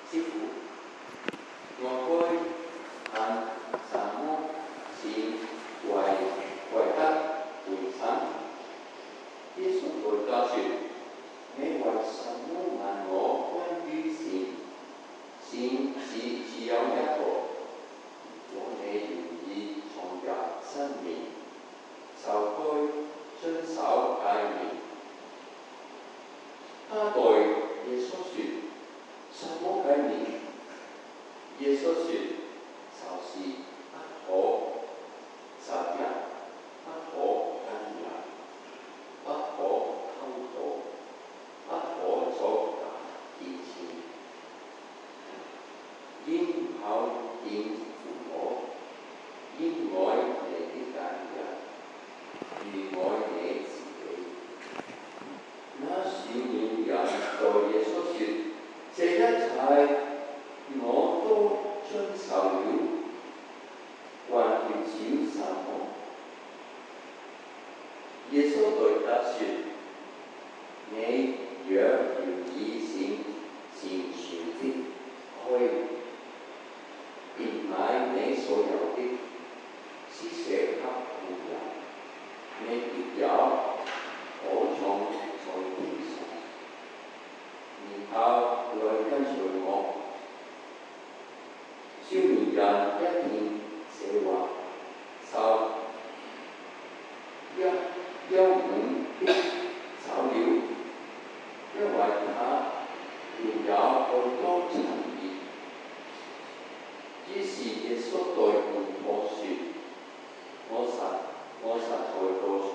師傅，我該按什麼錢為得回生？耶穌對他說：你為什麼問我關於錢？錢只有一個，如果你願意重入生命，就該遵守誡命。他對耶穌說：什麼誡命？耶穌說：就是不可殺人，不可姦人，不可偷盜，不可作假見證，應孝敬父母，應愛你的敵人，如愛你自己。那少年人對耶穌說：這一切我都遵守了，還缺少什麼？耶穌對他說：你若願意善全的去變賣你所有的，施捨給窮人，你必有可藏在天上。然後來跟隨我。少年人一聽這話，就憂悶地走了，因為他原有許多產業。於是耶穌對門徒說：我實在告訴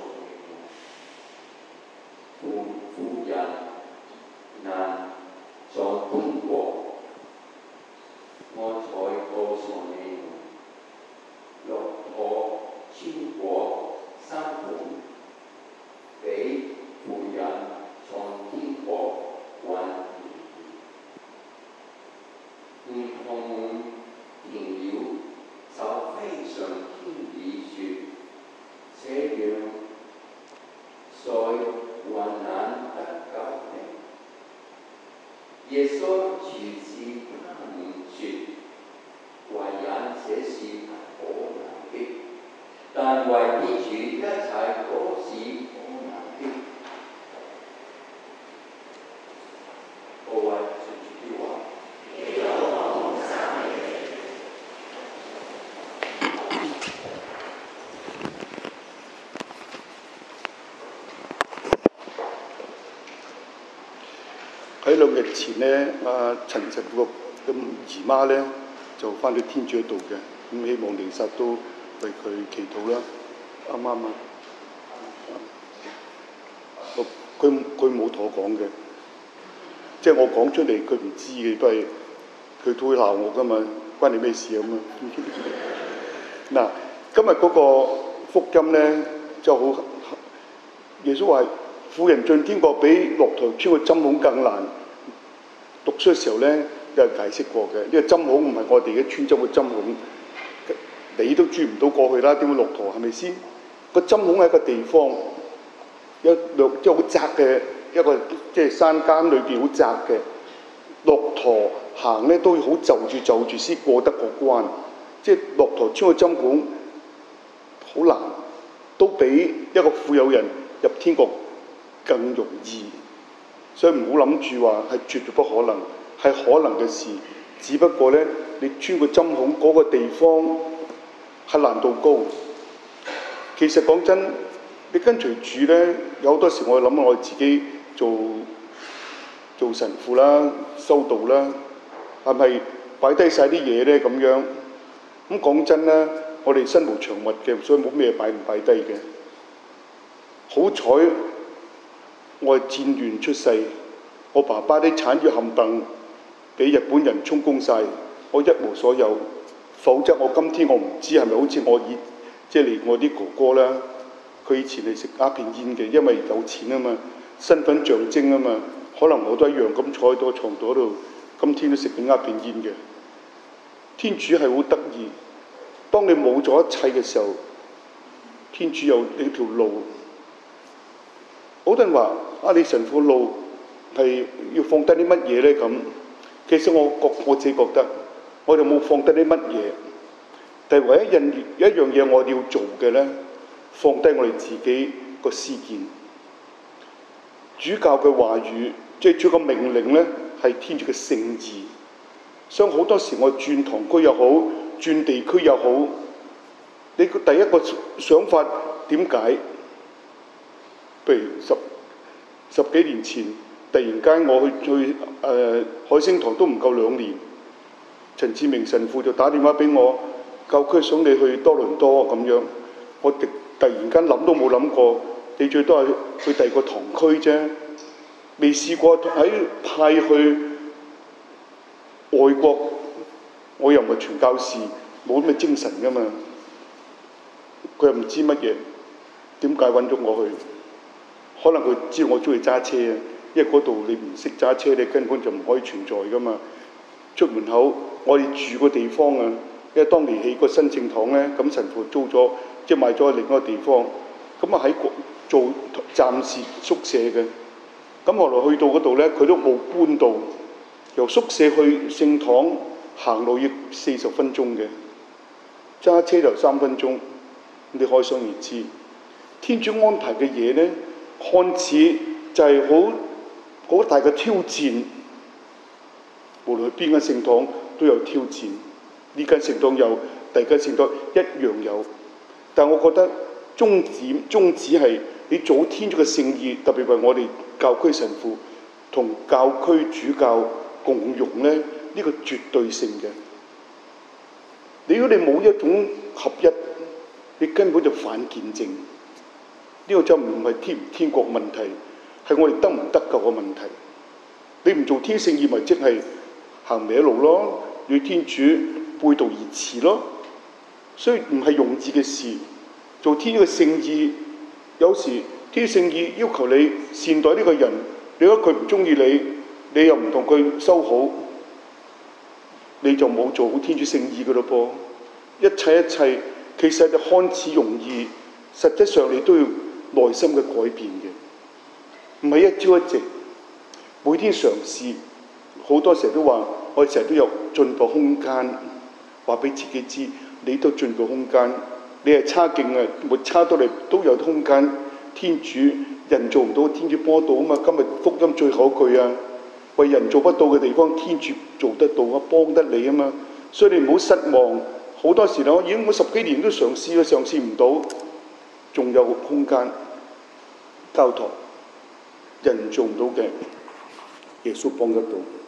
你們，富人難進天國。我再告訴你們，駱駝穿過山洞，比富人進天國還容易。門徒們聽了，就非常驚異說：這樣，誰還能得救呢？耶穌處置他們說：為人這是不可能的，但為天主一切都是可能的。各位信主的話， 喺2日前呢，陳神父嘅姨媽呢就翻到天主度嘅，咁希望彌撒都為佢祈禱啦。啱啱啊，佢冇同我講嘅，即係我講出嚟佢唔知嘅，都係佢都會鬧我噶嘛，關你咩事啊咁啊？嗱，今日嗰個福音呢就好，耶穌話富人進天國比駱駝穿個針孔更難。讀書嘅時候呢，有解釋過嘅，呢個針孔唔係我哋嘅穿針嘅針孔，你都轉唔到過去啦，點會駱駝係咪先？個針孔係一個地方，即係好窄嘅一個，即係山間裏邊好窄嘅。駱駝行呢都要好就住先過得個關，即係駱駝穿個針孔好難，都比一個富有人入天國更容易。所以唔好諗住話係絕對不可能，係可能嘅事。只不過呢，你穿個針孔嗰個地方係難度高。其實講真，你跟隨主呢，有好多時我諗我自己做神父啦、修道啦，係咪擺低晒啲嘢呢？咁樣？咁講真啦，我哋身無長物嘅，所以冇咩擺唔擺低嘅。好彩。我係戰亂出世，我爸爸啲產業冚唪俾日本人充公晒，我一無所有。否則我今天我唔知係咪好似即係我啲哥哥啦，佢以前係食鴉片煙嘅，因為有錢啊嘛，身份象徵啊嘛，可能我都一樣咁坐喺個床度度，今天都食緊鴉片煙嘅。天主係好得意，當你冇咗一切嘅時候，天主有呢條路。好多人話你神父路係要放低啲乜嘢呢？咁其實我自己覺得，我哋冇放低啲乜嘢，但係唯一一樣嘢我哋要做嘅咧，放低我哋自己個私見。主教嘅話語，即係主嘅命令咧，係天主嘅聖意。所以好多時我轉堂區又好，轉地區又好，你第一個想法點解？譬如十幾年前，突然間我去海星堂都唔夠2年，陳志明神父就打電話俾我，教區想你去多倫多咁樣。我突然間諗都冇諗過，你最多係去第二個堂區啫，未試過喺派去外國。我又唔係傳教士，冇咁嘅精神噶嘛。佢又唔知乜嘢，點解揾咗我去？可能佢知道我中意揸車啊，因為嗰度你唔識揸車，你根本就唔可以存在噶嘛。出門口我哋住個地方啊，因為當年起個新聖堂咧，咁神父租咗，即係賣咗另一個地方，咁啊喺做暫時宿舍嘅。咁後來去到嗰度咧，佢都冇搬到，由宿舍去聖堂行路要40分鐘嘅，揸車就3分鐘。你可想而知，天主安排嘅嘢咧，看似就係好大嘅挑戰。無論邊間聖堂都有挑戰，呢間聖堂有，第二間聖堂一樣有。但我覺得宗旨係你做天主嘅聖意，特別為我哋教區神父同教區主教共融咧，呢個絕對性嘅。如果你冇一種合一，你根本就反見證。呢個就唔係天國問題，係我哋得唔得救嘅問題。你唔做天聖意，咪即係行歪路咯，與天主背道而馳咯。所以唔係容易嘅事。做天主嘅聖意，有時天主聖意要求你善待呢個人，如果佢唔中意你，你又唔同佢修好，你就冇做好天主聖意嘅咯噃。一切其實就看似容易，實際上你都要內心嘅改變嘅，唔係一朝一夕，每天嘗試。好多時都話，我哋成日都有進步空間，話俾自己知，你都進步空間。你係差勁啊，沒差到嚟都有空間。天主人做唔到，天主幫到啊嘛。今日福音最後一句啊，為人做不到嘅地方，天主做得到啊，幫得你啊嘛。所以你唔好失望。好多時我已經10幾年都嘗試唔到，仲有空間交託。人做唔到嘅，耶穌幫得到。